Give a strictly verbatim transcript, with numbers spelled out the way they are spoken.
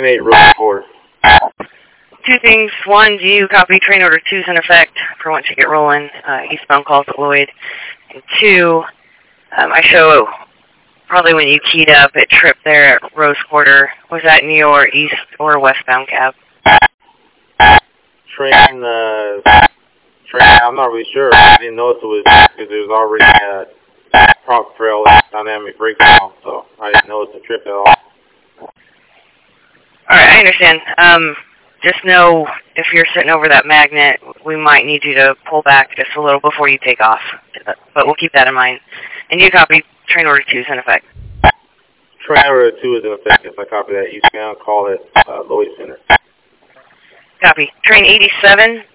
nine eight Rose Quarter. Two things. One, do you copy train order two's in effect for once you get rolling, uh, eastbound calls at Lloyd? And two, um, I show probably when you keyed up at Trip there at Rose Quarter. Was that in your east or westbound cab? Train, uh, train, I'm not really sure. I didn't notice it was, because it was already at prop trail and dynamic breakdown, so I didn't notice the trip at all. Alright, I understand. Um, just know if you're sitting over that magnet, we might need you to pull back just a little before you take off. But we'll keep that in mind. And you copy train order two is in effect. Train order two is in effect. If I copy that eastbound, call it uh, Lloyd Center. Copy. Train eighty-seven,